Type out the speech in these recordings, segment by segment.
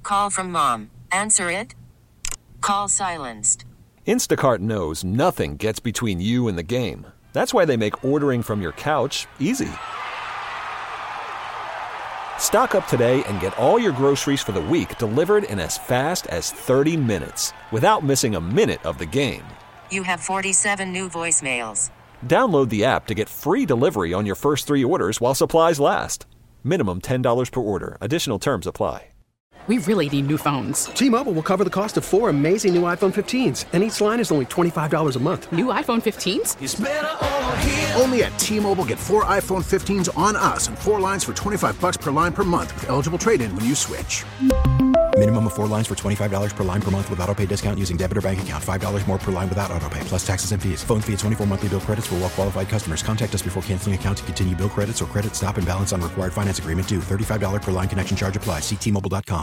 Call from mom. Answer it. Call silenced. Instacart knows nothing gets between you and the game. That's why they make ordering from your couch easy. Stock up today and get all your groceries for the week delivered in as fast as 30 minutes without missing a minute of the game. You have 47 new voicemails. Download the app to get free delivery on your first 3 orders while supplies last. Minimum $10 per order. Additional terms apply. We really need new phones. T-Mobile will cover the cost of 4 amazing new iPhone 15s, and each line is only $25 a month. New iPhone 15s? It's better over here. Only at T-Mobile, get 4 iPhone 15s on us and 4 lines for $25 per line per month with eligible trade-in when you switch. Minimum of 4 lines for $25 per line per month with autopay discount using debit or bank account. $5 more per line without autopay, plus taxes and fees. Phone fee at 24 monthly bill credits for well-qualified customers. Contact us before canceling account to continue bill credits or credit stop and balance on required finance agreement due. $35 per line connection charge applies. See T-Mobile.com.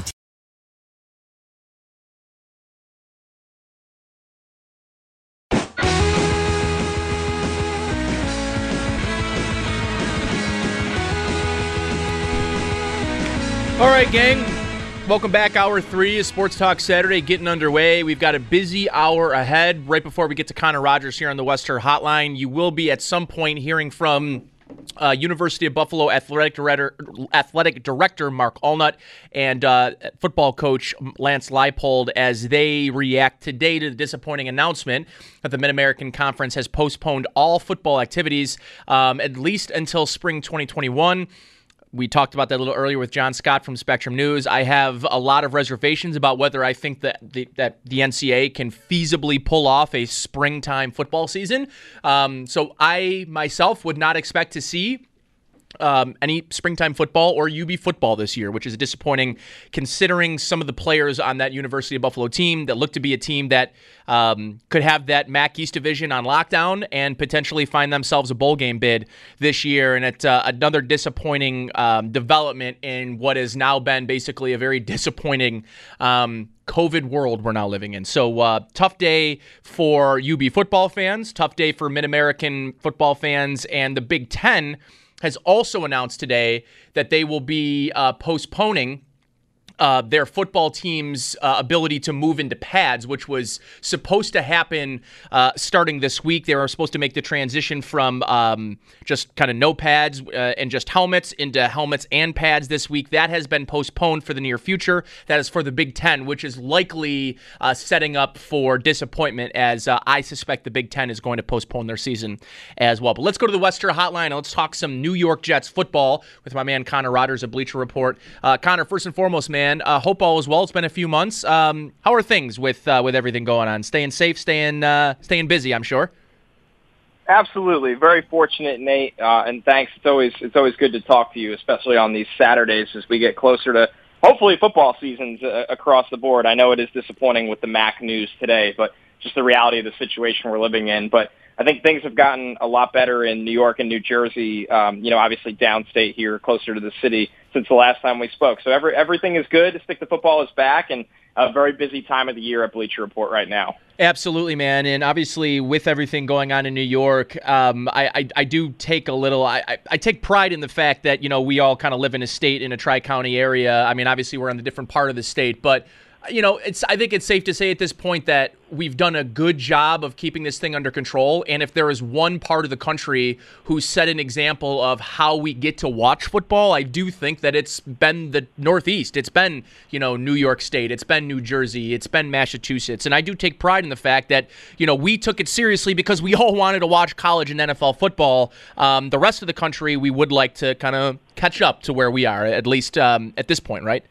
All right, gang. Welcome back. Hour 3 of Sports Talk Saturday getting underway. We've got a busy hour ahead. Right before we get to Connor Rogers here on the Western Hotline, you will be at some point hearing from University of Buffalo athletic director Mark Allnut and football coach Lance Leipold as they react today to the disappointing announcement that the Mid-American Conference has postponed all football activities at least until spring 2021. We talked about that a little earlier with John Scott from Spectrum News. I have a lot of reservations about whether I think that the NCAA can feasibly pull off a springtime football season. So I myself would not expect to see any springtime football or UB football this year, which is disappointing considering some of the players on that University of Buffalo team that look to be a team that could have that MAC East division on lockdown and potentially find themselves a bowl game bid this year. And it's another disappointing development in what has now been basically a very disappointing COVID world we're now living in. So tough day for UB football fans, tough day for Mid-American football fans, and the Big Ten has also announced today that they will be postponing their football team's ability to move into pads, which was supposed to happen starting this week. They were supposed to make the transition from just kind of no pads and just helmets into helmets and pads this week. That has been postponed for the near future. That is for the Big Ten, which is likely setting up for disappointment, as I suspect the Big Ten is going to postpone their season as well. But let's go to the Western Hotline and let's talk some New York Jets football with my man Connor Rogers of Bleacher Report. Connor, first and foremost, man, hope all is well. It's been a few months. How are things with everything going on? Staying safe, staying busy, I'm sure. Absolutely, very fortunate, Nate, and thanks. It's always good to talk to you, especially on these Saturdays as we get closer to hopefully football seasons across the board. I know it is disappointing with the MAC news today, but just the reality of the situation we're living in. But I think things have gotten a lot better in New York and New Jersey, obviously downstate here, closer to the city, since the last time we spoke. So everything is good. Stick to Football is back, and a very busy time of the year at Bleacher Report right now. Absolutely, man. And obviously with everything going on in New York, I do take a little, I take pride in the fact that, we all kind of live in a state in a tri-county area. I mean, obviously we're in a different part of the state, but I think it's safe to say at this point that we've done a good job of keeping this thing under control. And if there is one part of the country who set an example of how we get to watch football, I do think that it's been the Northeast. It's been, New York State. It's been New Jersey. It's been Massachusetts. And I do take pride in the fact that, we took it seriously because we all wanted to watch college and NFL football. The rest of the country, we would like to kind of catch up to where we are, at least at this point, right?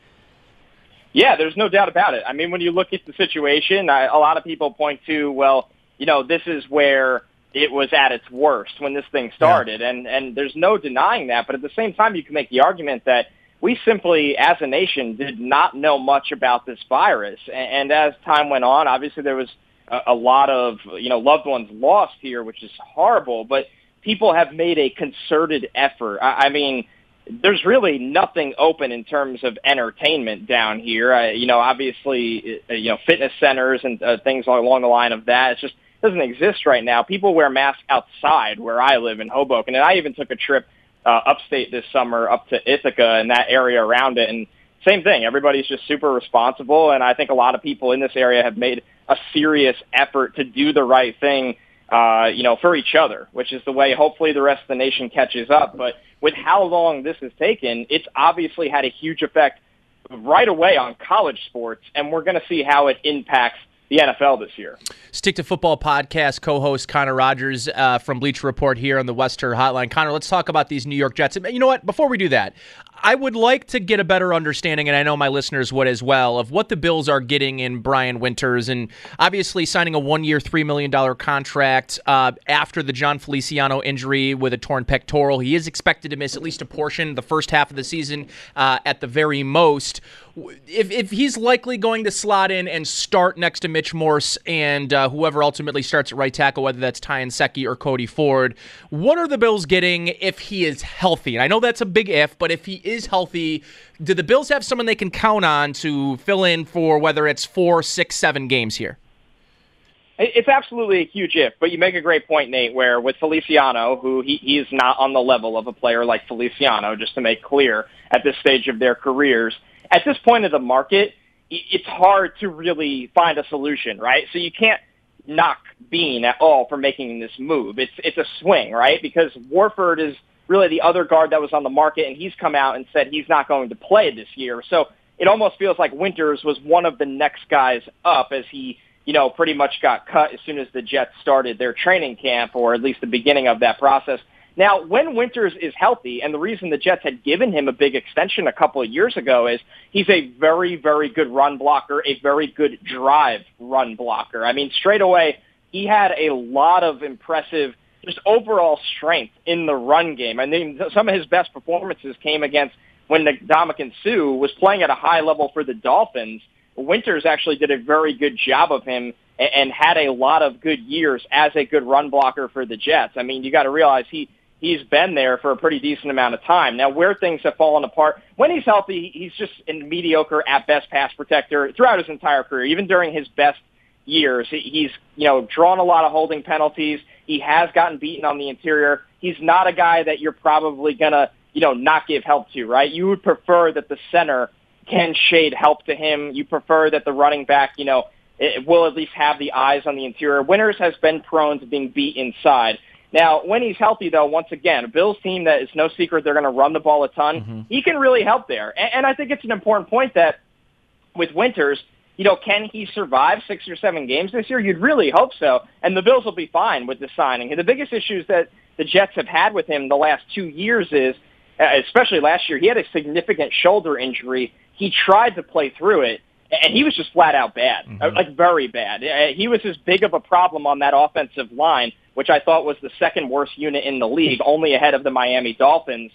Yeah, there's no doubt about it. I mean, when you look at the situation, a lot of people point to, this is where it was at its worst when this thing started. Yeah. And there's no denying that. But at the same time, you can make the argument that we simply, as a nation, did not know much about this virus. And as time went on, obviously there was a lot of, loved ones lost here, which is horrible. But people have made a concerted effort. I mean, there's really nothing open in terms of entertainment down here. Obviously, fitness centers and things along the line of that. It just doesn't exist right now. People wear masks outside where I live in Hoboken, and I even took a trip upstate this summer up to Ithaca and that area around it, and same thing. Everybody's just super responsible, and I think a lot of people in this area have made a serious effort to do the right thing, for each other, which is the way hopefully the rest of the nation catches up. But with how long this has taken, it's obviously had a huge effect right away on college sports, and we're going to see how it impacts the NFL this year. Stick to Football podcast co-host Connor Rogers from Bleacher Report here on the Wester Hotline. Connor, let's talk about these New York Jets. You know what? Before we do that, I would like to get a better understanding, and I know my listeners would as well, of what the Bills are getting in Brian Winters, and obviously signing a one-year, $3 million contract after the John Feliciano injury with a torn pectoral. He is expected to miss at least a portion the first half of the season at the very most. If he's likely going to slot in and start next to Mitch Morse and whoever ultimately starts at right tackle, whether that's Ty Nsekhe or Cody Ford, what are the Bills getting if he is healthy? And I know that's a big if, but if he is healthy, do the Bills have someone they can count on to fill in for whether it's 4, 6, 7 games here? It's absolutely a huge if, but you make a great point, Nate, where with Feliciano, who he is not on the level of a player like Feliciano, just to make clear, at this stage of their careers. At this point of the market, it's hard to really find a solution, right? So you can't knock Bean at all for making this move. It's a swing, right? Because Warford is really the other guard that was on the market, and he's come out and said he's not going to play this year. So it almost feels like Winters was one of the next guys up as he, pretty much got cut as soon as the Jets started their training camp, or at least the beginning of that process. Now, when Winters is healthy, and the reason the Jets had given him a big extension a couple of years ago is he's a very, very good run blocker, a very good drive run blocker. I mean, straight away, he had a lot of impressive just overall strength in the run game. I mean, some of his best performances came against when Ndamukong Suh was playing at a high level for the Dolphins. Winters actually did a very good job of him and had a lot of good years as a good run blocker for the Jets. I mean, you got to realize he's been there for a pretty decent amount of time. Now, where things have fallen apart, when he's healthy, he's just a mediocre at best pass protector throughout his entire career. Even during his best years, he's, drawn a lot of holding penalties. He has gotten beaten on the interior. He's not a guy that you're probably going to, not give help to, right? You would prefer that the center can shade help to him. You prefer that the running back, it will at least have the eyes on the interior. Winters has been prone to being beat inside. Now, when he's healthy, though, once again, a Bills team that is no secret they're going to run the ball a ton, he can really help there. And I think it's an important point that with Winters, can he survive 6 or 7 games this year? You'd really hope so, and the Bills will be fine with the signing. And the biggest issues that the Jets have had with him the last 2 years is, especially last year, he had a significant shoulder injury. He tried to play through it, and he was just flat out bad, like very bad. He was as big of a problem on that offensive line, which I thought was the second worst unit in the league, only ahead of the Miami Dolphins.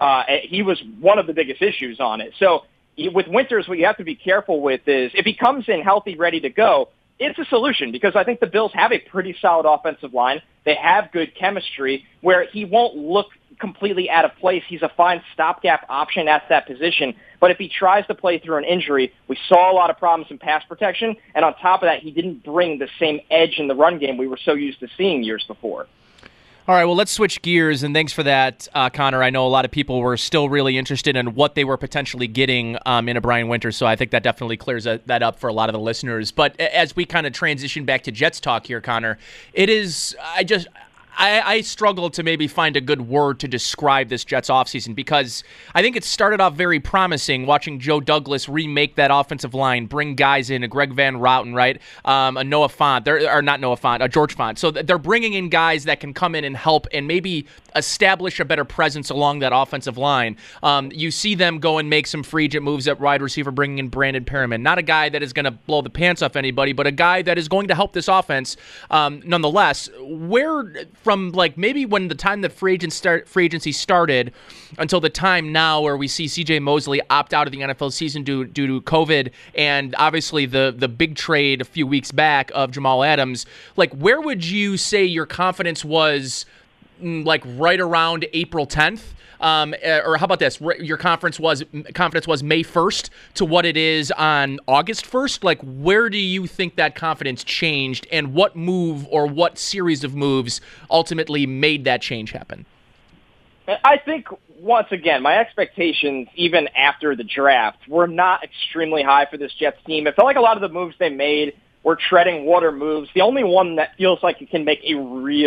He was one of the biggest issues on it. So with Winters, what you have to be careful with is if he comes in healthy, ready to go, it's a solution because I think the Bills have a pretty solid offensive line. They have good chemistry where he won't look completely out of place. He's a fine stopgap option at that position. But if he tries to play through an injury, we saw a lot of problems in pass protection. And on top of that, he didn't bring the same edge in the run game we were so used to seeing years before. All right, well, let's switch gears, and thanks for that, Connor. I know a lot of people were still really interested in what they were potentially getting in a Brian Winters, so I think that definitely clears that up for a lot of the listeners. But as we kind of transition back to Jets talk here, Connor, it is I struggle to maybe find a good word to describe this Jets offseason because I think it started off very promising watching Joe Douglas remake that offensive line, bring guys in, a Greg Van Routen, right? A Noah Fant, or not Noah Fant, a George Fant. So they're bringing in guys that can come in and help and maybe establish a better presence along that offensive line. You see them go and make some free agent moves at wide receiver, bringing in Brandon Perriman. Not a guy that is going to blow the pants off anybody, but a guy that is going to help this offense nonetheless. Where from like maybe when the time that free agency started until the time now where we see C.J. Mosley opt out of the NFL season due to COVID and obviously the big trade a few weeks back of Jamal Adams, like where would you say your confidence was like right around April 10th? Or how about this? Your confidence was May 1st to what it is on August 1st. Like, where do you think that confidence changed, and what move or what series of moves ultimately made that change happen? I think, once again, my expectations, even after the draft, were not extremely high for this Jets team. It felt like a lot of the moves they made were treading water moves. The only one that feels like it can make a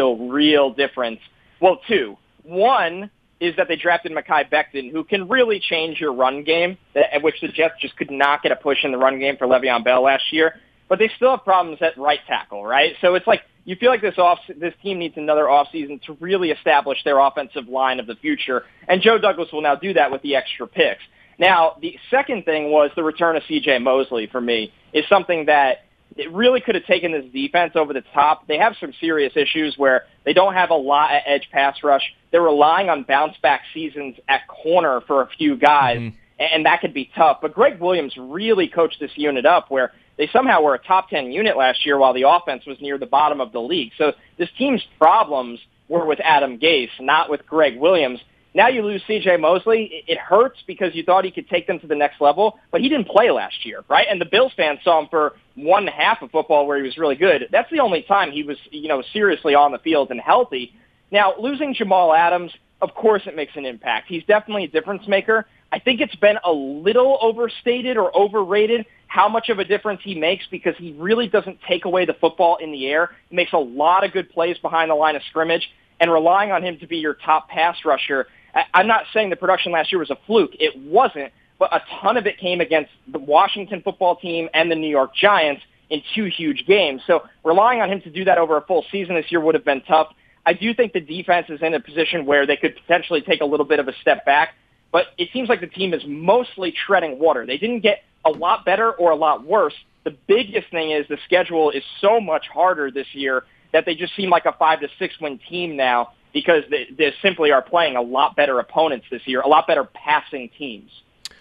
real difference, well, two. One is that they drafted Mekhi Becton, who can really change your run game, at which the Jets just could not get a push in the run game for Le'Veon Bell last year. But they still have problems at right tackle, right? So it's like you feel like this team needs another offseason to really establish their offensive line of the future, and Joe Douglas will now do that with the extra picks. Now, the second thing was the return of C.J. Mosley, for me, is something that it really could have taken this defense over the top. They have some serious issues where they don't have a lot at edge pass rush. They're relying on bounce-back seasons at corner for a few guys, and that could be tough. But Greg Williams really coached this unit up where they somehow were a top 10 unit last year while the offense was near the bottom of the league. So this team's problems were with Adam Gase, not with Greg Williams. Now you lose C.J. Mosley. It hurts because you thought he could take them to the next level, but he didn't play last year, right? And the Bills fans saw him for one half of football where he was really good. That's the only time he was, seriously on the field and healthy. Now, losing Jamal Adams, of course it makes an impact. He's definitely a difference maker. I think it's been a little overstated or overrated how much of a difference he makes because he really doesn't take away the football in the air. He makes a lot of good plays behind the line of scrimmage, and relying on him to be your top pass rusher, I'm not saying the production last year was a fluke. It wasn't, but a ton of it came against the Washington football team and the New York Giants in two huge games. So relying on him to do that over a full season this year would have been tough. I do think the defense is in a position where they could potentially take a little bit of a step back, but it seems like the team is mostly treading water. They didn't get a lot better or a lot worse. The biggest thing is the schedule is so much harder this year that they just seem like a 5 to 6 win team now because they simply are playing a lot better opponents this year, a lot better passing teams.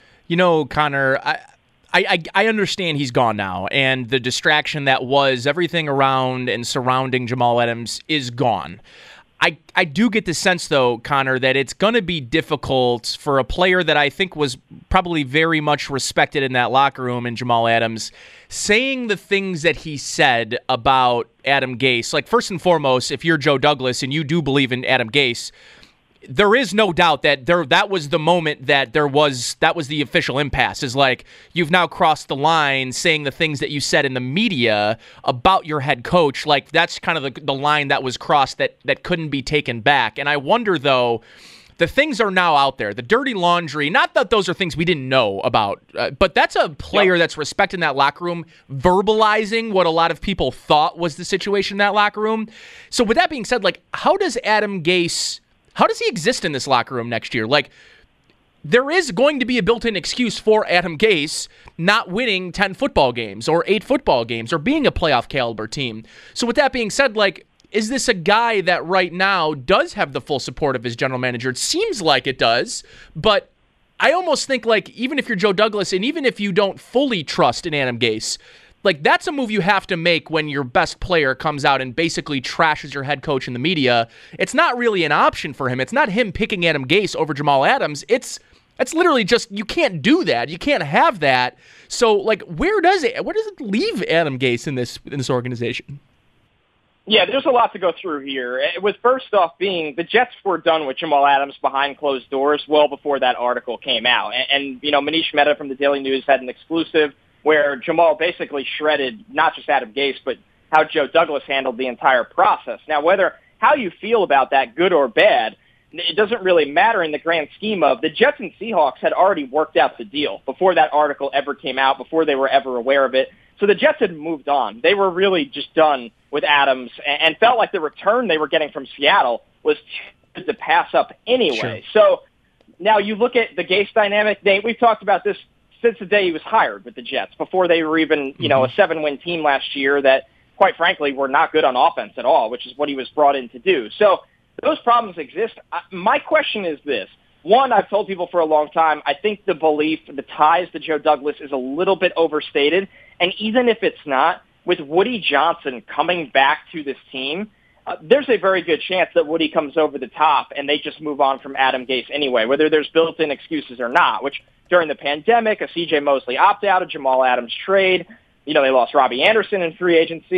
Connor, I understand he's gone now, and the distraction that was everything around and surrounding Jamal Adams is gone. I do get the sense, though, Connor, that it's going to be difficult for a player that I think was probably very much respected in that locker room in Jamal Adams, saying the things that he said about Adam Gase. Like, first and foremost, if you're Joe Douglas and you do believe in Adam Gase, there is no doubt that that was the moment that that was the official impasse. Is like, you've now crossed the line saying the things that you said in the media about your head coach. Like, that's kind of the line that was crossed that couldn't be taken back. And I wonder, though, the things are now out there. The dirty laundry, not that those are things we didn't know about, but that's a player that's respected in that locker room, verbalizing what a lot of people thought was the situation in that locker room. So with that being said, like, how does he exist in this locker room next year? Like, there is going to be a built-in excuse for Adam Gase not winning 10 football games or 8 football games or being a playoff caliber team. So with that being said, like, is this a guy that right now does have the full support of his general manager? It seems like it does, but I almost think, like, even if you're Joe Douglas and even if you don't fully trust in Adam Gase, like, that's a move you have to make when your best player comes out and basically trashes your head coach in the media. It's not really an option for him. It's not him picking Adam Gase over Jamal Adams. It's literally just, you can't do that. You can't have that. So, like, where does it leave Adam Gase in this organization? Yeah, there's a lot to go through here. It was first off being the Jets were done with Jamal Adams behind closed doors well before that article came out. And Manish Mehta from the Daily News had an exclusive where Jamal basically shredded not just Adam Gase, but how Joe Douglas handled the entire process. Now, how you feel about that, good or bad, it doesn't really matter in the grand scheme of the Jets and Seahawks had already worked out the deal before that article ever came out, before they were ever aware of it. So the Jets had moved on. They were really just done with Adams and felt like the return they were getting from Seattle was too good to pass up anyway. Sure. So now you look at the Gase dynamic. Nate, we've talked about this since the day he was hired with the Jets, before they were even, a 7-win team last year that, quite frankly, were not good on offense at all, which is what he was brought in to do. So those problems exist. My question is this. One, I've told people for a long time, I think the belief, the ties to Joe Douglas is a little bit overstated. And even if it's not, with Woody Johnson coming back to this team, there's a very good chance that Woody comes over the top and they just move on from Adam Gase anyway, whether there's built-in excuses or not, which during the pandemic, a C.J. Mosley opt-out, a Jamal Adams trade, they lost Robbie Anderson in free agency.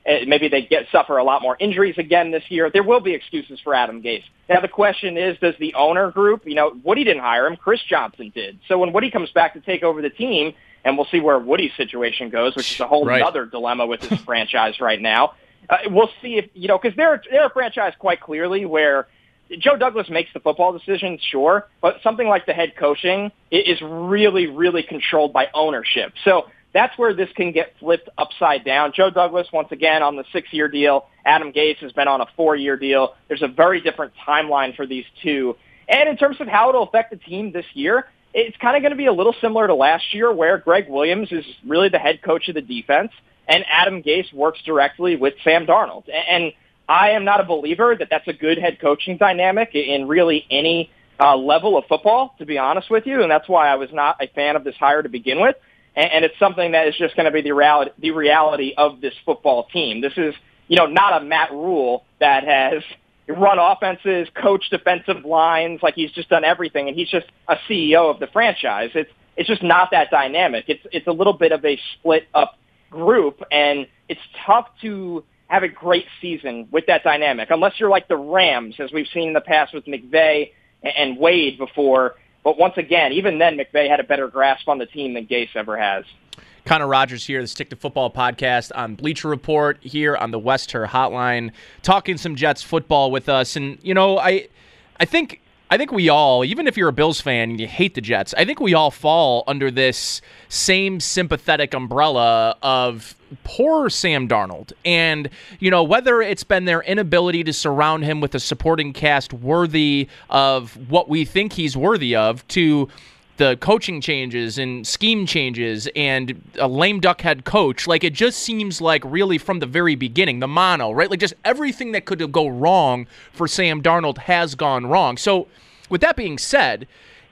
Maybe they suffer a lot more injuries again this year. There will be excuses for Adam Gase. Now, the question is, does the owner group, Woody didn't hire him, Chris Johnson did. So when Woody comes back to take over the team, and we'll see where Woody's situation goes, which is a whole other dilemma with this franchise right now. We'll see if, because they're a franchise quite clearly where Joe Douglas makes the football decisions, sure, but something like the head coaching is really, really controlled by ownership. So that's where this can get flipped upside down. Joe Douglas, once again, on the 6-year deal. Adam Gase has been on a 4-year deal. There's a very different timeline for these two. And in terms of how it'll affect the team this year, it's kind of going to be a little similar to last year where Greg Williams is really the head coach of the defense and Adam Gase works directly with Sam Darnold. And I am not a believer that that's a good head coaching dynamic in really any level of football, to be honest with you. And that's why I was not a fan of this hire to begin with. And it's something that is just going to be the reality of this football team. This is, not a Matt Rule that has run offenses, coached defensive lines, like he's just done everything, and he's just a CEO of the franchise. It's just not that dynamic. It's a little bit of a split up group, and it's tough to have a great season with that dynamic, unless you're like the Rams, as we've seen in the past with McVay and Wade before. But once again, even then, McVay had a better grasp on the team than Gase ever has. Connor Rogers here, the Stick to Football podcast on Bleacher Report here on the Wester Hotline, talking some Jets football with us. And, I think we all, even if you're a Bills fan and you hate the Jets, I think we all fall under this same sympathetic umbrella of poor Sam Darnold. And, whether it's been their inability to surround him with a supporting cast worthy of what we think he's worthy of, to the coaching changes and scheme changes and a lame duck head coach, like it just seems like really from the very beginning, the mono, right? Like just everything that could go wrong for Sam Darnold has gone wrong. So with that being said,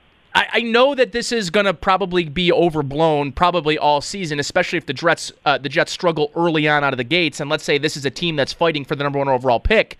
I know that this is going to probably be overblown probably all season, especially if the Jets struggle early on out of the gates. And let's say this is a team that's fighting for the number 1 overall pick.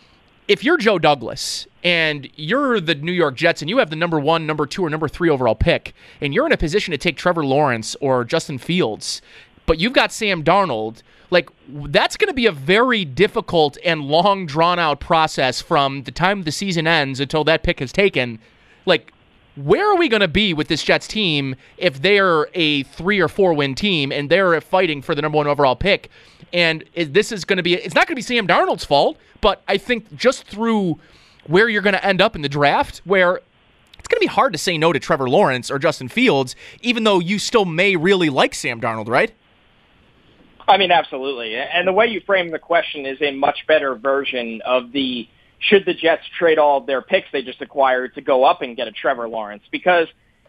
If you're Joe Douglas and you're the New York Jets and you have the number 1, number 2, or number 3 overall pick, and you're in a position to take Trevor Lawrence or Justin Fields, but you've got Sam Darnold, like that's going to be a very difficult and long drawn-out process from the time the season ends until that pick is taken. Like, where are we going to be with this Jets team if they're a 3 or 4 win team and they're fighting for the number 1 overall pick? And this is going to be, it's not going to be Sam Darnold's fault, but I think just through where you're going to end up in the draft, where it's going to be hard to say no to Trevor Lawrence or Justin Fields, even though you still may really like Sam Darnold, right? I mean, absolutely. And the way you frame the question is a much better version of the should the Jets trade all of their picks they just acquired to go up and get a Trevor Lawrence? Because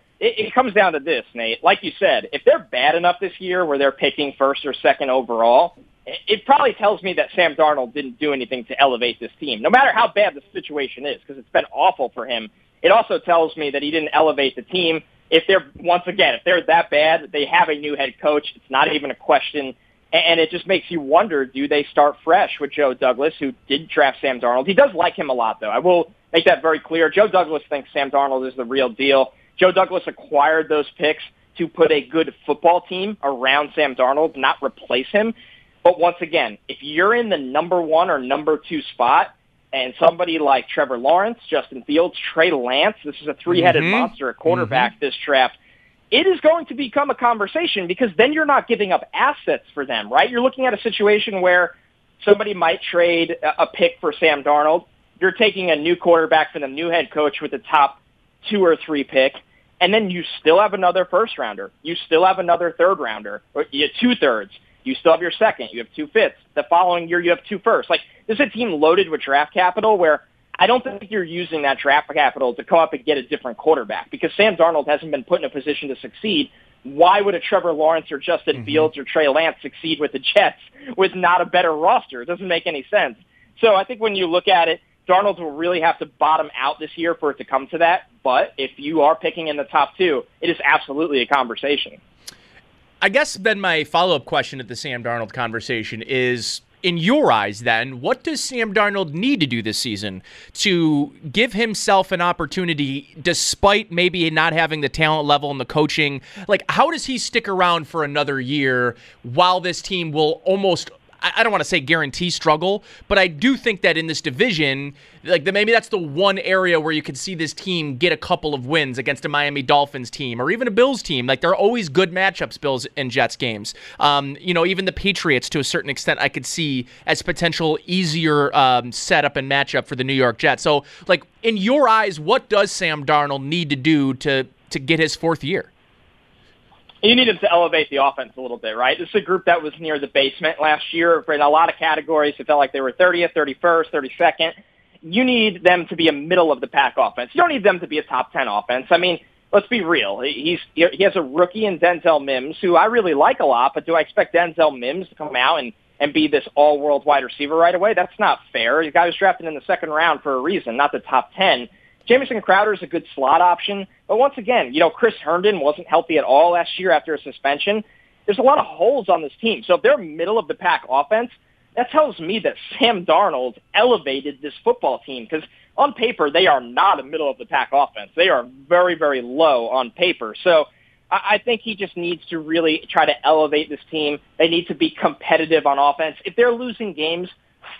it comes down to this, Nate. Like you said, if they're bad enough this year where they're picking 1st or 2nd overall, it probably tells me that Sam Darnold didn't do anything to elevate this team, no matter how bad the situation is, because it's been awful for him. It also tells me that he didn't elevate the team. If they're that bad, they have a new head coach. It's not even a question. And it just makes you wonder, do they start fresh with Joe Douglas, who did draft Sam Darnold? He does like him a lot, though. I will make that very clear. Joe Douglas thinks Sam Darnold is the real deal. Joe Douglas acquired those picks to put a good football team around Sam Darnold, not replace him. But once again, if you're in the number 1 or number 2 spot, and somebody like Trevor Lawrence, Justin Fields, Trey Lance, this is a 3-headed monster at quarterback this draft, it is going to become a conversation because then you're not giving up assets for them, right? You're looking at a situation where somebody might trade a pick for Sam Darnold. You're taking a new quarterback for the new head coach with the top 2 or 3 pick, and then you still have another first-rounder. You still have another third-rounder, or you have 2 thirds. You still have your second. You have 2 fifths. The following year, you have 2 firsts. Like, this is a team loaded with draft capital where I don't think you're using that draft capital to come up and get a different quarterback because Sam Darnold hasn't been put in a position to succeed. Why would a Trevor Lawrence or Justin Fields or Trey Lance succeed with the Jets with not a better roster? It doesn't make any sense. So I think when you look at it, Darnold will really have to bottom out this year for it to come to that. But if you are picking in the top 2, it is absolutely a conversation. I guess then my follow-up question at the Sam Darnold conversation is, in your eyes then, what does Sam Darnold need to do this season to give himself an opportunity despite maybe not having the talent level and the coaching? Like, how does he stick around for another year while this team will almost I don't want to say guarantee struggle, but I do think that in this division, like maybe that's the one area where you could see this team get a couple of wins against a Miami Dolphins team or even a Bills team. Like there are always good matchups, Bills and Jets games. Even the Patriots to a certain extent I could see as potential easier setup and matchup for the New York Jets. So like in your eyes, what does Sam Darnold need to do to get his fourth year? You need him to elevate the offense a little bit, right? This is a group that was near the basement last year. In a lot of categories, it felt like they were 30th, 31st, 32nd. You need them to be a middle-of-the-pack offense. You don't need them to be a top 10 offense. I mean, let's be real. He has a rookie in Denzel Mims, who I really like a lot, but do I expect Denzel Mims to come out and be this all-world wide receiver right away? That's not fair. The guy was drafted in the second round for a reason, not the top 10. Jamison Crowder is a good slot option. But once again, Chris Herndon wasn't healthy at all last year after a suspension. There's a lot of holes on this team. So if they're middle-of-the-pack offense, that tells me that Sam Darnold elevated this football team because on paper, they are not a middle-of-the-pack offense. They are very, very low on paper. So I think he just needs to really try to elevate this team. They need to be competitive on offense. If they're losing games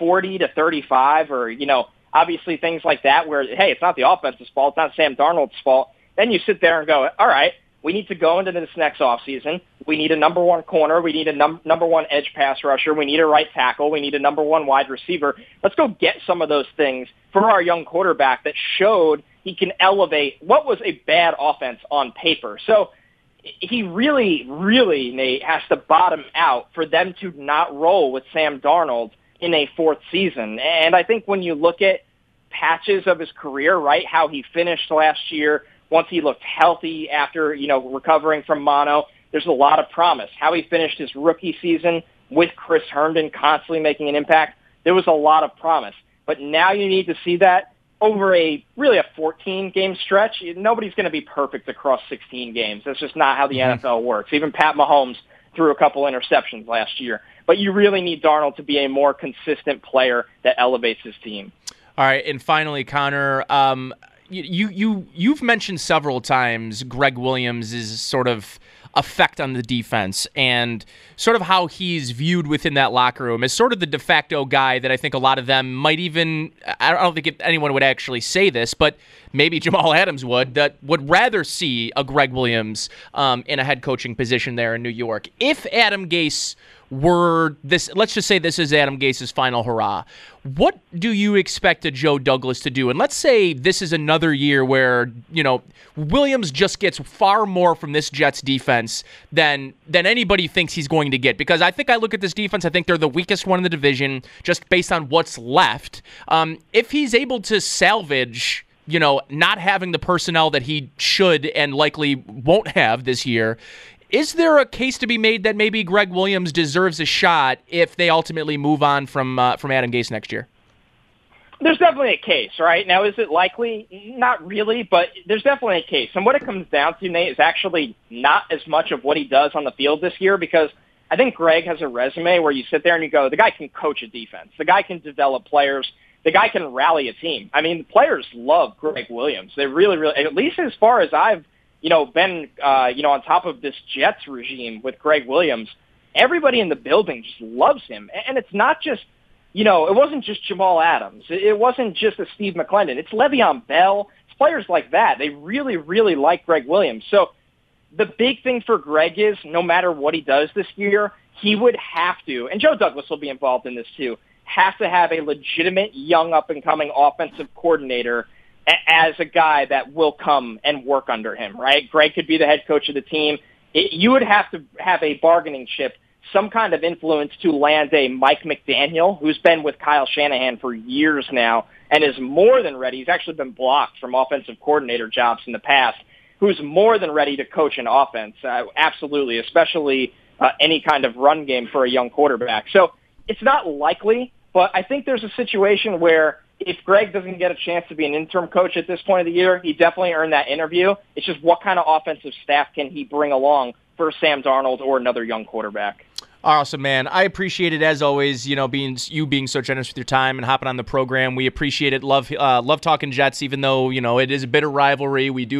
40-35 or, obviously things like that where, hey, it's not the offense's fault, it's not Sam Darnold's fault, then you sit there and go, all right, we need to go into this next offseason. We need a number one corner. We need a number one edge pass rusher. We need a right tackle. We need a number one wide receiver. Let's go get some of those things for our young quarterback that showed he can elevate what was a bad offense on paper. So he really, really, Nate, has to bottom out for them to not roll with Sam Darnold in a fourth season. And I think when you look at patches of his career, right, how he finished last year, once he looked healthy after, recovering from mono, there's a lot of promise. How he finished his rookie season with Chris Herndon constantly making an impact, there was a lot of promise. But now you need to see that over a 14-game stretch. Nobody's going to be perfect across 16 games. That's just not how the NFL works. Even Pat Mahomes threw a couple interceptions last year. But you really need Darnold to be a more consistent player that elevates his team. All right, and finally, Connor, you've mentioned several times Greg Williams' sort of effect on the defense and sort of how he's viewed within that locker room as sort of the de facto guy that I think a lot of them might even, I don't think anyone would actually say this, but maybe Jamal Adams that would rather see a Greg Williams in a head coaching position there in New York. If Adam Gase were this, let's just say this is Adam Gase's final hurrah, what do you expect a Joe Douglas to do? And let's say this is another year where, Williams just gets far more from this Jets defense than anybody thinks he's going to get. Because I think I look at this defense, I think they're the weakest one in the division just based on what's left. If he's able to salvage, not having the personnel that he should and likely won't have this year, is there a case to be made that maybe Greg Williams deserves a shot if they ultimately move on from Adam Gase next year? There's definitely a case, right? Now, is it likely? Not really, but there's definitely a case. And what it comes down to, Nate, is actually not as much of what he does on the field this year because I think Greg has a resume where you sit there and you go, the guy can coach a defense. The guy can develop players. The guy can rally a team. I mean, the players love Greg Williams. They really, really, at least as far as I've been, on top of this Jets regime with Greg Williams, everybody in the building just loves him. And it's not just, it wasn't just Jamal Adams. It wasn't just a Steve McClendon. It's Le'Veon Bell. It's players like that. They really, really like Greg Williams. So the big thing for Greg is no matter what he does this year, he would have to, and Joe Douglas will be involved in this too, have to have a legitimate young up-and-coming offensive coordinator as a guy that will come and work under him, right? Greg could be the head coach of the team. You would have to have a bargaining chip, some kind of influence to land a Mike McDaniel, who's been with Kyle Shanahan for years now and is more than ready. He's actually been blocked from offensive coordinator jobs in the past, who's more than ready to coach an offense, absolutely, especially any kind of run game for a young quarterback. So it's not likely, but I think there's a situation where if Greg doesn't get a chance to be an interim coach at this point of the year, he definitely earned that interview. It's just what kind of offensive staff can he bring along for Sam Darnold or another young quarterback? Awesome, man. I appreciate it as always. Being so generous with your time and hopping on the program. We appreciate it. Love talking Jets, even though it is a bit of rivalry. We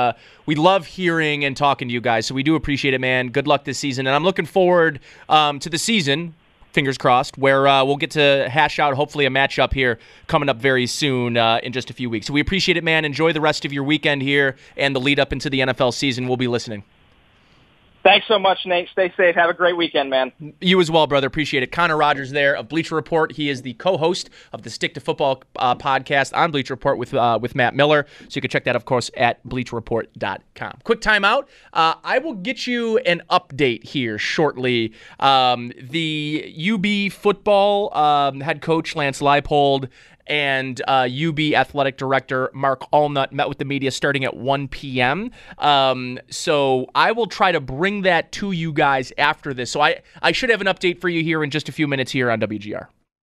love hearing and talking to you guys, so we do appreciate it, man. Good luck this season, and I'm looking forward to the season. fingers crossed, where we'll get to hash out hopefully a matchup here coming up very soon in just a few weeks. So we appreciate it, man. Enjoy the rest of your weekend here and the lead up into the NFL season. We'll be listening. Thanks so much, Nate. Stay safe. Have a great weekend, man. You as well, brother. Appreciate it. Connor Rogers there of Bleacher Report. He is the co-host of the Stick to Football podcast on Bleacher Report with Matt Miller. So you can check that, of course, at BleacherReport.com. Quick timeout. I will get you an update here shortly. The UB football head coach Lance Leipold and UB athletic director Mark Allnut met with the media starting at 1 p.m. So I will try to bring that to you guys after this. So I should have an update for you here in just a few minutes here on WGR.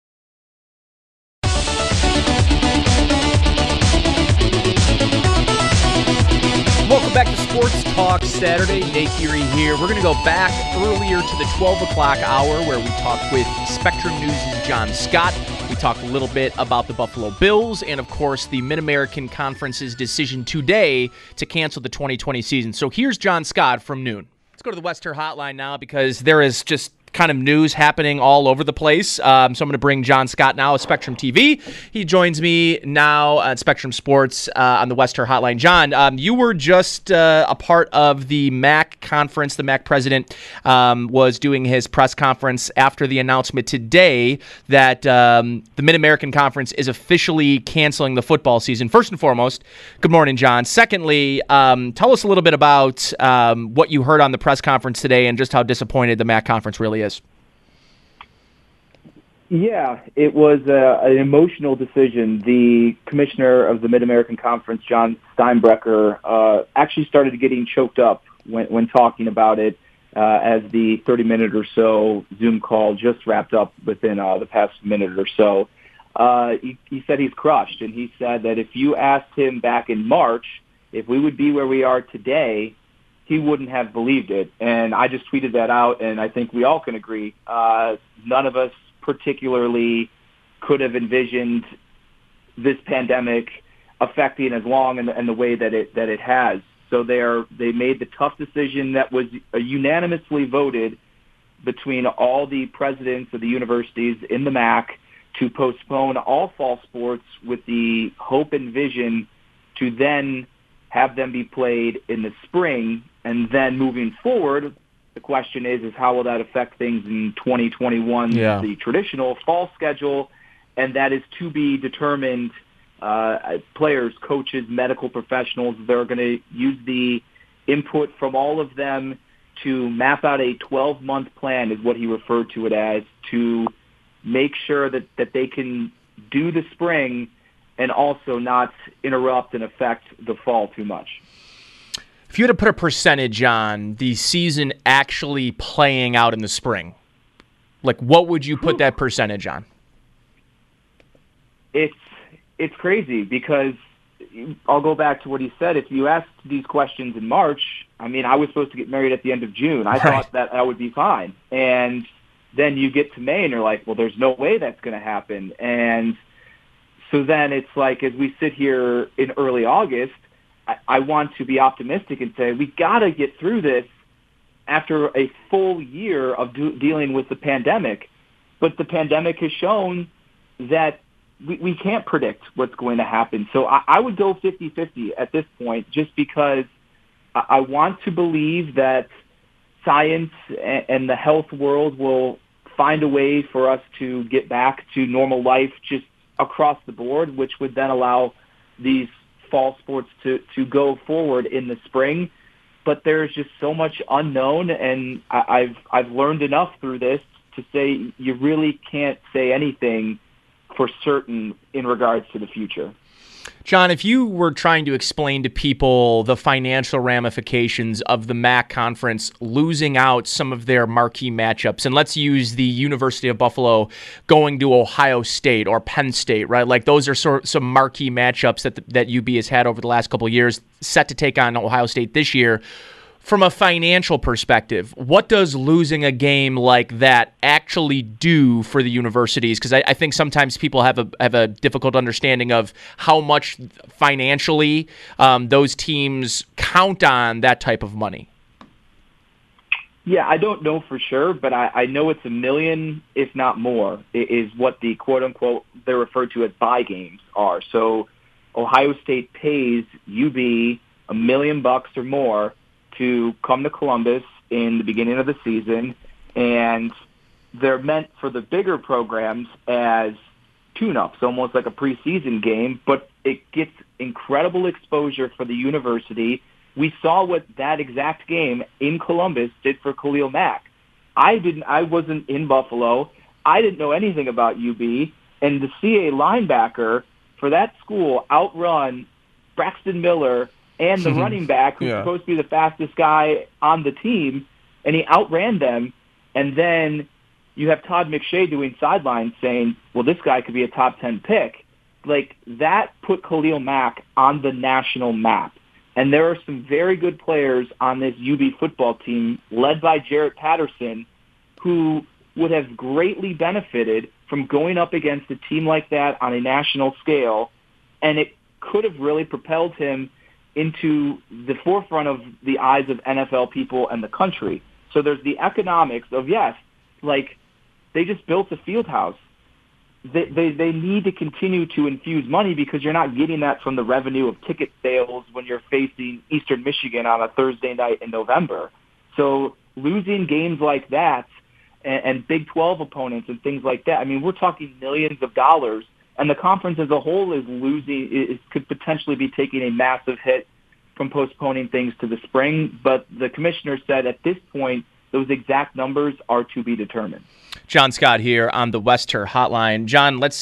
Welcome back to Sports Talk Saturday. Nate Geary here. We're going to go back earlier to the 12 o'clock hour where we talked with Spectrum News' John Scott. We talked a little bit about the Buffalo Bills and, of course, the Mid-American Conference's decision today to cancel the 2020 season. So here's John Scott from noon. Let's go to the Western Hotline now because there is just kind of news happening all over the place. So I'm going to bring John Scott now at Spectrum TV. He joins me now at Spectrum Sports on the Western Hotline. John, you were just a part of the MAC conference. The MAC president was doing his press conference after the announcement today that the Mid-American Conference is officially canceling the football season. First and foremost, good morning, John. Secondly, tell us a little bit about what you heard on the press conference today and just how disappointed the MAC conference really is. Yeah, it was an emotional decision. The commissioner of the Mid-American Conference, John Steinbrecher, actually started getting choked up when talking about it as the 30-minute or so Zoom call just wrapped up within the past minute or so. He said he's crushed, and he said that if you asked him back in March if we would be where we are today, he wouldn't have believed it. And I just tweeted that out, and I think we all can agree. None of us particularly could have envisioned this pandemic affecting as long and the way that it has. So they made the tough decision that was unanimously voted between all the presidents of the universities in the MAC to postpone all fall sports with the hope and vision to then have them be played in the spring. And then moving forward, the question is how will that affect things in 2021, the traditional fall schedule, and that is to be determined. Players, coaches, medical professionals, they're going to use the input from all of them to map out a 12-month plan, is what he referred to it as, to make sure that they can do the spring and also not interrupt and affect the fall too much. If you had to put a percentage on the season actually playing out in the spring, like what would you put that percentage on? It's crazy because I'll go back to what he said. If you asked these questions in March, I mean, I was supposed to get married at the end of June. I thought that would be fine. And then you get to May and you're like, well, there's no way that's going to happen. And so then it's like, as we sit here in early August, I want to be optimistic and say we got to get through this after a full year of dealing with the pandemic. But the pandemic has shown that we can't predict what's going to happen. So I would go 50-50 at this point just because I want to believe that science and the health world will find a way for us to get back to normal life just across the board, which would then allow these fall sports to go forward in the spring. But there's just so much unknown, and I've learned enough through this to say you really can't say anything for certain in regards to the future. John, if you were trying to explain to people the financial ramifications of the MAC conference losing out some of their marquee matchups, and let's use the University of Buffalo going to Ohio State or Penn State, right? Like those are some marquee matchups that UB has had over the last couple of years, set to take on Ohio State this year. From a financial perspective, what does losing a game like that actually do for the universities? Because I think sometimes people have a difficult understanding of how much financially those teams count on that type of money. Yeah, I don't know for sure, but I know it's $1 million, if not more, is what the quote-unquote, they're referred to as buy games are. So Ohio State pays UB $1 million or more to come to Columbus in the beginning of the season, and they're meant for the bigger programs as tune-ups, almost like a preseason game, but it gets incredible exposure for the university. We saw what that exact game in Columbus did for Khalil Mack. I wasn't in Buffalo. I didn't know anything about UB, and to see a linebacker for that school outrun Braxton Miller and the running back, who's supposed to be the fastest guy on the team, and he outran them, and then you have Todd McShay doing sidelines saying, well, this guy could be a top 10 pick. Like, that put Khalil Mack on the national map. And there are some very good players on this UB football team, led by Jarrett Patterson, who would have greatly benefited from going up against a team like that on a national scale, and it could have really propelled him into the forefront of the eyes of NFL people and the country. So there's the economics of, yes, like, they just built a field house. They need to continue to infuse money because you're not getting that from the revenue of ticket sales when you're facing Eastern Michigan on a Thursday night in November. So losing games like that and Big 12 opponents and things like that, I mean, we're talking millions of dollars, and the conference as a whole is losing, could potentially be taking a massive hit from postponing things to the spring. But the commissioner said at this point, those exact numbers are to be determined. John Scott here on the Wester Hotline. John, let's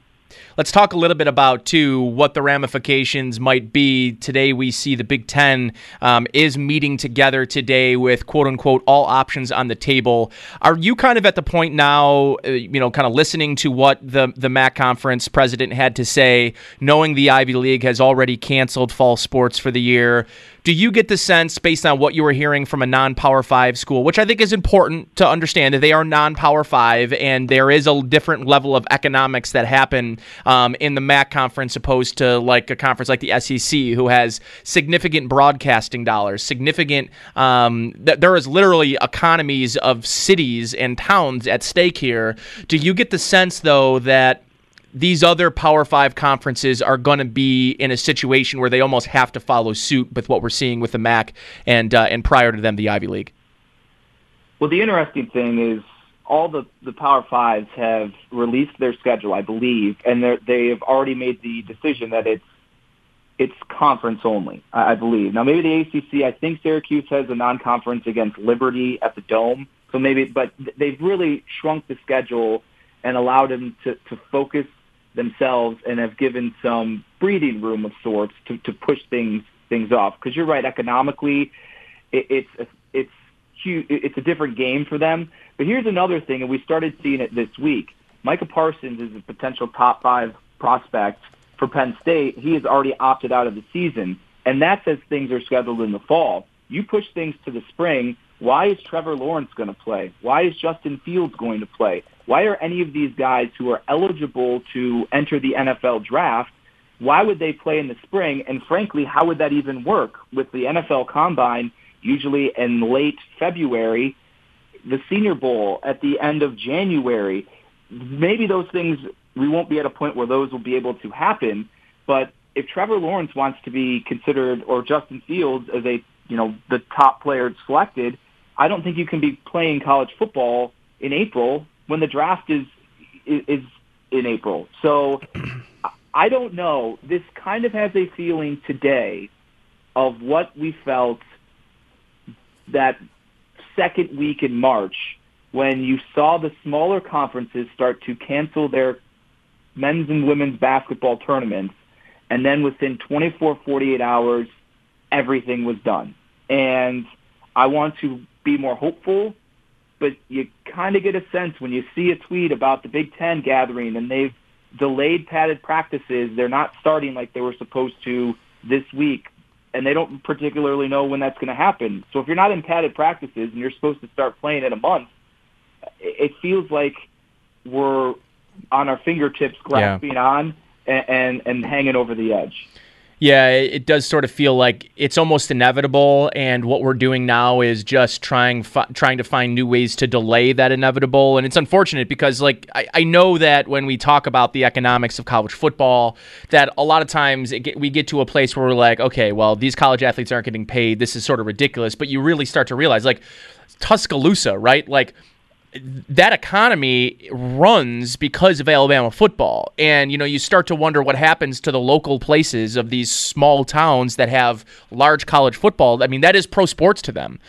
talk a little bit about, too, what the ramifications might be. Today we see the Big Ten is meeting together today with, quote-unquote, all options on the table. Are you kind of at the point now, kind of listening to what the MAC conference president had to say, knowing the Ivy League has already canceled fall sports for the year? Do you get the sense, based on what you were hearing from a non-Power 5 school, which I think is important to understand, that they are non-Power 5 and there is a different level of economics that happen in the MAC conference opposed to like a conference like the SEC, who has significant broadcasting dollars, significant, there is literally economies of cities and towns at stake here. Do you get the sense, though, that these other Power 5 conferences are going to be in a situation where they almost have to follow suit with what we're seeing with the MAC and prior to them, the Ivy League? Well, the interesting thing is all the Power 5s have released their schedule, I believe, and they have already made the decision that it's conference only, I believe. Now, maybe the ACC, I think Syracuse has a non-conference against Liberty at the Dome, so maybe, but they've really shrunk the schedule and allowed them to focus themselves and have given some breathing room of sorts to push things off. Because you're right, economically, it's huge. It's a different game for them. But here's another thing, and we started seeing it this week. Micah Parsons is a potential top 5 prospect for Penn State. He has already opted out of the season, and that's as things are scheduled in the fall. You push things to the spring. Why is Trevor Lawrence going to play? Why is Justin Fields going to play? Why are any of these guys who are eligible to enter the NFL draft, why would they play in the spring? And frankly, how would that even work with the NFL Combine usually in late February, the Senior Bowl at the end of January? Maybe those things, we won't be at a point where those will be able to happen. But if Trevor Lawrence wants to be considered, or Justin Fields as the top player selected, I don't think you can be playing college football in April when the draft is in April. So I don't know. This kind of has a feeling today of what we felt that second week in March when you saw the smaller conferences start to cancel their men's and women's basketball tournaments, and then within 24, 48 hours, everything was done. And I want to be more hopeful, but you kind of get a sense when you see a tweet about the Big Ten gathering and they've delayed padded practices. They're not starting like they were supposed to this week, and they don't particularly know when that's going to happen. So if you're not in padded practices and you're supposed to start playing in a month, it feels like we're on our fingertips grasping on and hanging over the edge. Yeah, it does sort of feel like it's almost inevitable, and what we're doing now is just trying to find new ways to delay that inevitable. And it's unfortunate because, like, I know that when we talk about the economics of college football, that a lot of times we get to a place where we're like, okay, well, these college athletes aren't getting paid. This is sort of ridiculous. But you really start to realize, like, Tuscaloosa, right? Like, that economy runs because of Alabama football. And, you start to wonder what happens to the local places of these small towns that have large college football. I mean, that is pro sports to them.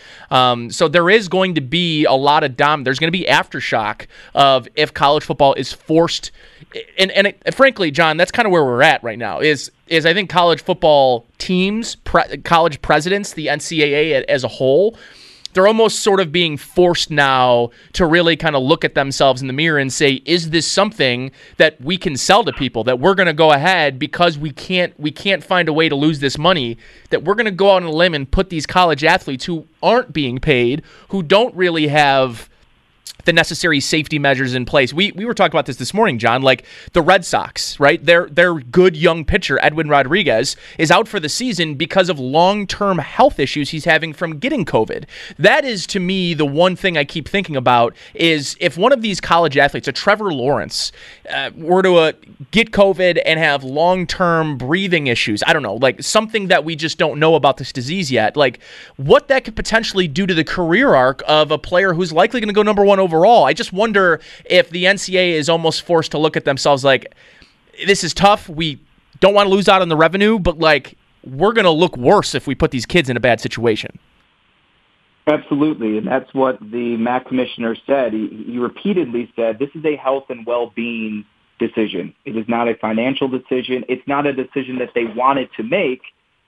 So there is going to be a lot of there's going to be aftershock of if college football is forced. And frankly, John, that's kind of where we're at right now is I think college football teams, college presidents, the NCAA as a whole, they're almost sort of being forced now to really kind of look at themselves in the mirror and say, is this something that we can sell to people, that we're going to go ahead because we can't find a way to lose this money, that we're going to go out on a limb and put these college athletes who aren't being paid, who don't really have the necessary safety measures in place. We were talking about this morning, John, like the Red Sox, right? Their good young pitcher, Edwin Rodriguez, is out for the season because of long-term health issues he's having from getting COVID. That is, to me, the one thing I keep thinking about is if one of these college athletes, a Trevor Lawrence, were to get COVID and have long-term breathing issues, I don't know, like something that we just don't know about this disease yet, like what that could potentially do to the career arc of a player who's likely going to go number one overall. I just wonder if the NCAA is almost forced to look at themselves like, this is tough. We don't want to lose out on the revenue, but like we're going to look worse if we put these kids in a bad situation. Absolutely, and that's what the MAC commissioner said. He repeatedly said this is a health and well-being decision. It is not a financial decision. It's not a decision that they wanted to make,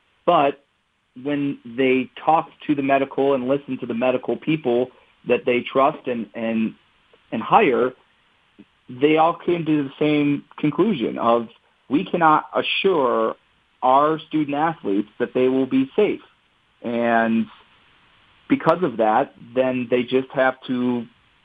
but when they talked to the medical and listened to the medical people that they trust and hire, they all came to the same conclusion of we cannot assure our student athletes that they will be safe. And because of that, then they just have to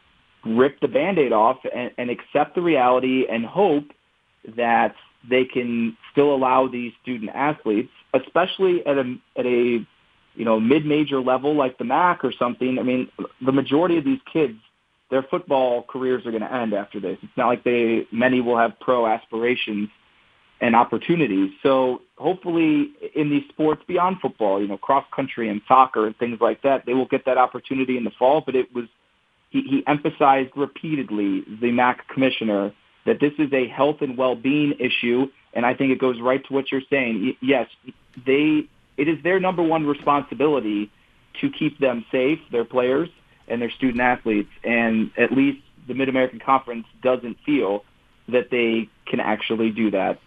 rip the Band-Aid off and accept the reality and hope that they can still allow these student athletes, especially at a mid-major level like the MAC or something. I mean, the majority of these kids, their football careers are going to end after this. It's not like many will have pro aspirations and opportunities. So hopefully in these sports beyond football, cross country and soccer and things like that, they will get that opportunity in the fall. But he emphasized repeatedly, the MAC commissioner, that this is a health and well-being issue. And I think it goes right to what you're saying. Yes, it is their number one responsibility to keep them safe, their players and their student athletes, and at least the Mid-American Conference doesn't feel that they can actually do that.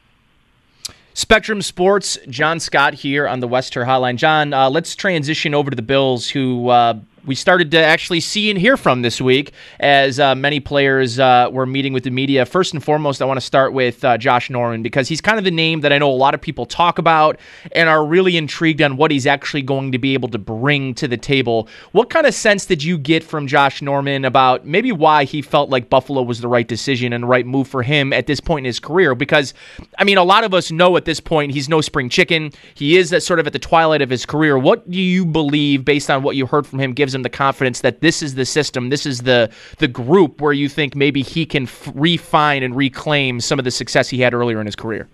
Spectrum Sports, John Scott here on the Wester Hotline. John, let's transition over to the Bills, who we started to actually see and hear from this week as many players were meeting with the media. First and foremost, I want to start with Josh Norman, because he's kind of the name that I know a lot of people talk about and are really intrigued on what he's actually going to be able to bring to the table. What kind of sense did you get from Josh Norman about maybe why he felt like Buffalo was the right decision and the right move for him at this point in his career? Because, I mean, a lot of us know at this point he's no spring chicken. He is sort of at the twilight of his career. What do you believe, based on what you heard from him, gives him the confidence that this is the system, this is the group where you think maybe he can refine and reclaim some of the success he had earlier in his career?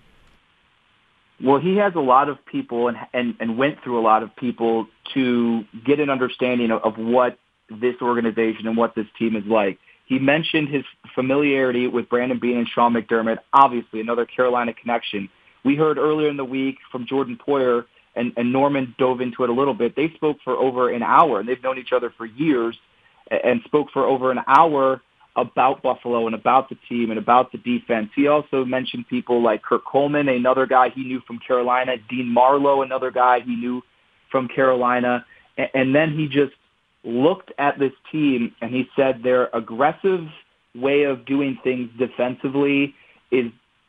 Well, he has a lot of people and went through a lot of people to get an understanding of what this organization and what this team is like. He mentioned his familiarity with Brandon Beane and Sean McDermott, obviously another Carolina connection. We heard earlier in the week from Jordan Poyer, and Norman dove into it a little bit. They spoke for over an hour, and they've known each other for years, and spoke for over an hour about Buffalo and about the team and about the defense. He also mentioned people like Kirk Coleman, another guy he knew from Carolina, Dean Marlowe, another guy he knew from Carolina, and then he just looked at this team and he said their aggressive way of doing things defensively is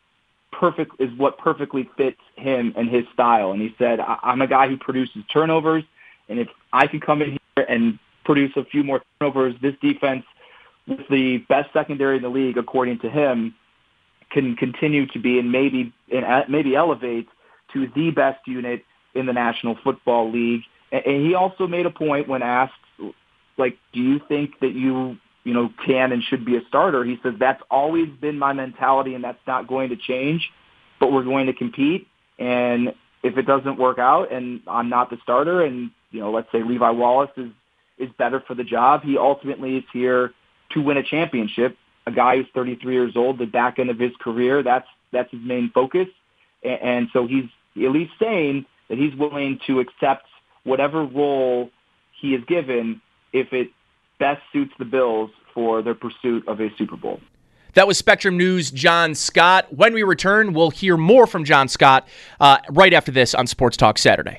what perfectly fits him and his style. And he said, I'm a guy who produces turnovers, and if I can come in here and produce a few more turnovers, this defense, with the best secondary in the league, according to him, can continue to be and maybe elevate to the best unit in the National Football League. And he also made a point when asked, like, do you think that you can and should be a starter? He says, that's always been my mentality, and that's not going to change, but we're going to compete. And if it doesn't work out and I'm not the starter and, let's say Levi Wallace is better for the job, he ultimately is here to win a championship. A guy who's 33 years old, the back end of his career, that's his main focus. And so he's at least saying that he's willing to accept whatever role he is given if it best suits the Bills for their pursuit of a Super Bowl. That was Spectrum News' John Scott. When we return, we'll hear more from John Scott right after this on Sports Talk Saturday.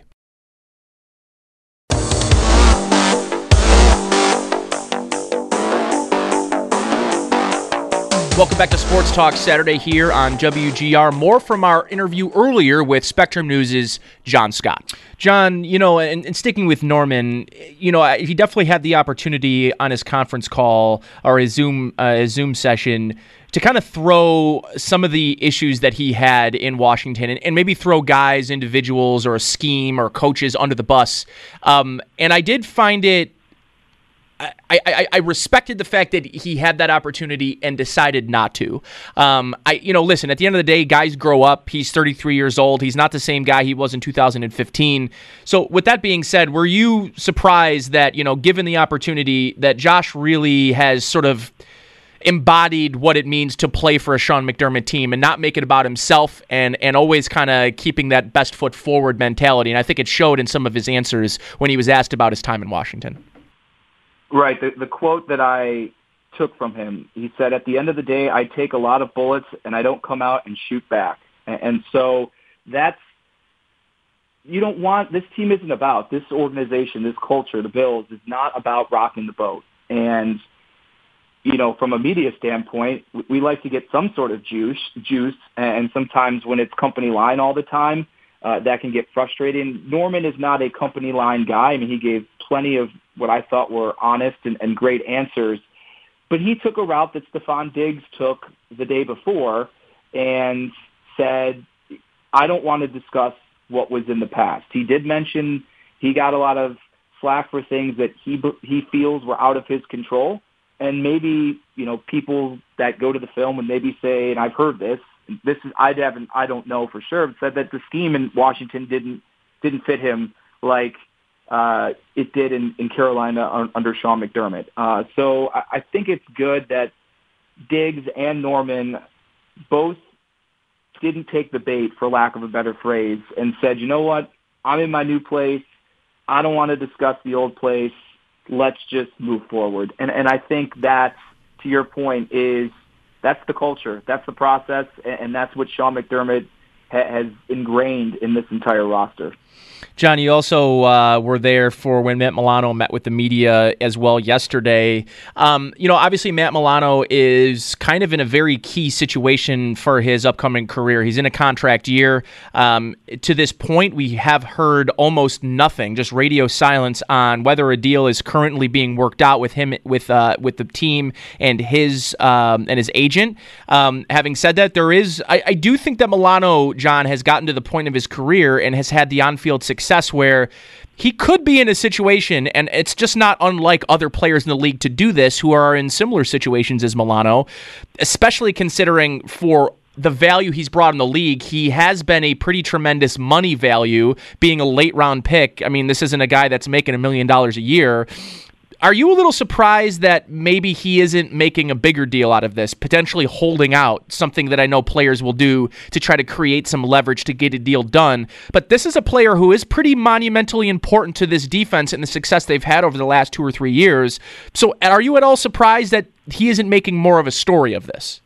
Welcome back to Sports Talk Saturday here on WGR. More from our interview earlier with Spectrum News' John Scott. John, and sticking with Norman, he definitely had the opportunity on his conference call or his Zoom session to kind of throw some of the issues that he had in Washington and maybe throw guys, individuals, or a scheme or coaches under the bus. And I did find it I respected the fact that he had that opportunity and decided not to. Listen, at the end of the day, guys grow up. He's 33 years old. He's not the same guy he was in 2015. So with that being said, were you surprised that, given the opportunity, that Josh really has sort of embodied what it means to play for a Sean McDermott team and not make it about himself and always kind of keeping that best foot forward mentality? And I think it showed in some of his answers when he was asked about his time in Washington. Right. The quote that I took from him, he said, at the end of the day, I take a lot of bullets and I don't come out and shoot back. And so you don't want, this team isn't about, this organization, this culture, the Bills, is not about rocking the boat. And, from a media standpoint, we like to get some sort of juice. And sometimes when it's company line all the time, that can get frustrating. Norman is not a company line guy. I mean, he gave plenty of what I thought were honest and great answers. But he took a route that Stephon Diggs took the day before and said, I don't want to discuss what was in the past. He did mention he got a lot of flack for things that he feels were out of his control. And maybe, people that go to the film and maybe say, and I've heard this is, I don't know for sure, said that the scheme in Washington didn't fit him like it did in Carolina under Sean McDermott. So I think it's good that Diggs and Norman both didn't take the bait, for lack of a better phrase, and said, you know what, I'm in my new place. I don't want to discuss the old place. Let's just move forward. And I think that, to your point, that's the culture, that's the process, and that's what Sean McDermott has ingrained in this entire roster. John, you also were there for when Matt Milano met with the media as well yesterday. Obviously Matt Milano is kind of in a very key situation for his upcoming career. He's in a contract year. To this point, we have heard almost nothing, just radio silence on whether a deal is currently being worked out with him, with the team and his agent. Having said that, I do think that Milano, John, has gotten to the point of his career and has had the on-field success where he could be in a situation, and it's just not unlike other players in the league to do this who are in similar situations as Milano, especially considering for the value he's brought in the league. He has been a pretty tremendous money value, being a late-round pick. I mean, this isn't a guy that's making $1 million a year. Are you a little surprised that maybe he isn't making a bigger deal out of this, potentially holding out, something that I know players will do to try to create some leverage to get a deal done? But this is a player who is pretty monumentally important to this defense and the success they've had over the last 2 or 3 years. So are you at all surprised that he isn't making more of a story of this?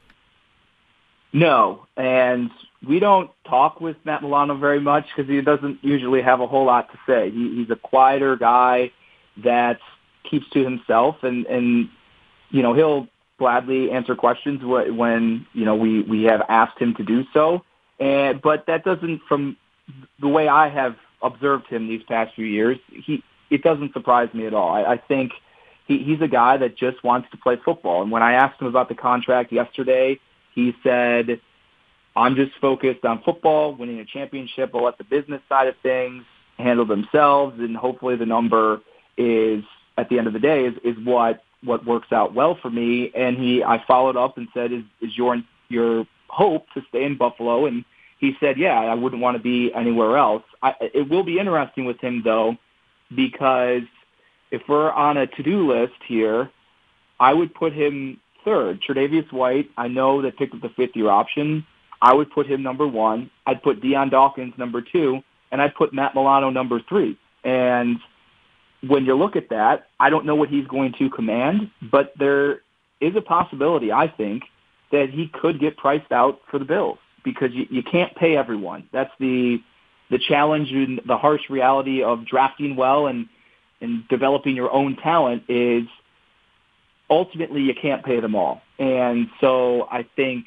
No, and we don't talk with Matt Milano very much because he doesn't usually have a whole lot to say. He's a quieter guy that keeps to himself, and he'll gladly answer questions when we have asked him to do so. But that doesn't, from the way I have observed him these past few years, it doesn't surprise me at all. I think he's a guy that just wants to play football. And when I asked him about the contract yesterday, he said, I'm just focused on football, winning a championship. I'll let the business side of things handle themselves, and hopefully the number is, at the end of the day, is what works out well for me. And I followed up and said, is your hope to stay in Buffalo? And he said, yeah, I wouldn't want to be anywhere else. It will be interesting with him, though, because if we're on a to-do list here, I would put him third. Tre'Davious White, I know they picked up the fifth-year option. I would put him number one. I'd put Deion Dawkins number two, and I'd put Matt Milano number three. And when you look at that, I don't know what he's going to command, but there is a possibility, I think, that he could get priced out for the Bills, because you can't pay everyone. That's the challenge and the harsh reality of drafting well and developing your own talent is ultimately you can't pay them all. And so I think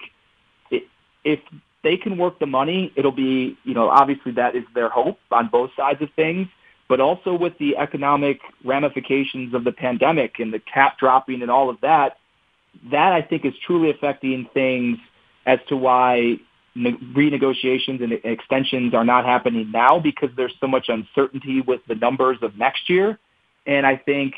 if they can work the money, it'll be, obviously that is their hope on both sides of things, but also with the economic ramifications of the pandemic and the cap dropping and all of that, that I think is truly affecting things as to why renegotiations and extensions are not happening now, because there's so much uncertainty with the numbers of next year. And I think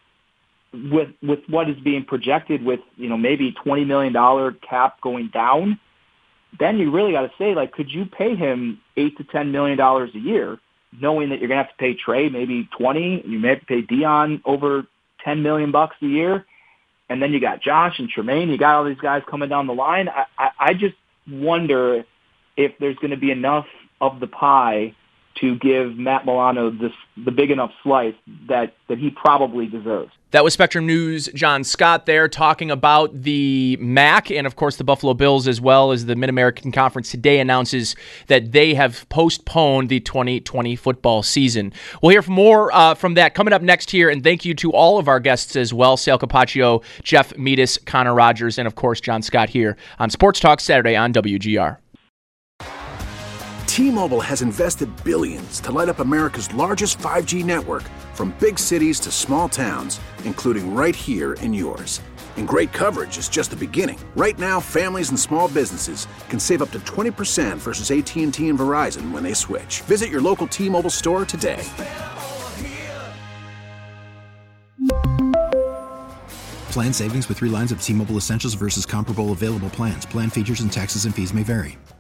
with what is being projected with, maybe $20 million cap going down, then you really got to say, could you pay him $8 to $10 million a year, knowing that you're going to have to pay Trey maybe 20, you may have to pay Deion over $10 million a year, and then you got Josh and Tremaine, you got all these guys coming down the line. I just wonder if there's going to be enough of the pie to give Matt Milano the big enough slice that he probably deserves. That was Spectrum News' John Scott there talking about the MAC and, of course, the Buffalo Bills, as well as the Mid-American Conference today announces that they have postponed the 2020 football season. We'll hear more from that coming up next here, and thank you to all of our guests as well, Sal Capaccio, Jeff Metis, Connor Rogers, and, of course, John Scott here on Sports Talk Saturday on WGR. T-Mobile has invested billions to light up America's largest 5G network, from big cities to small towns, including right here in yours. And great coverage is just the beginning. Right now, families and small businesses can save up to 20% versus AT&T and Verizon when they switch. Visit your local T-Mobile store today. Plan savings with 3 lines of T-Mobile Essentials versus comparable available plans. Plan features and taxes and fees may vary.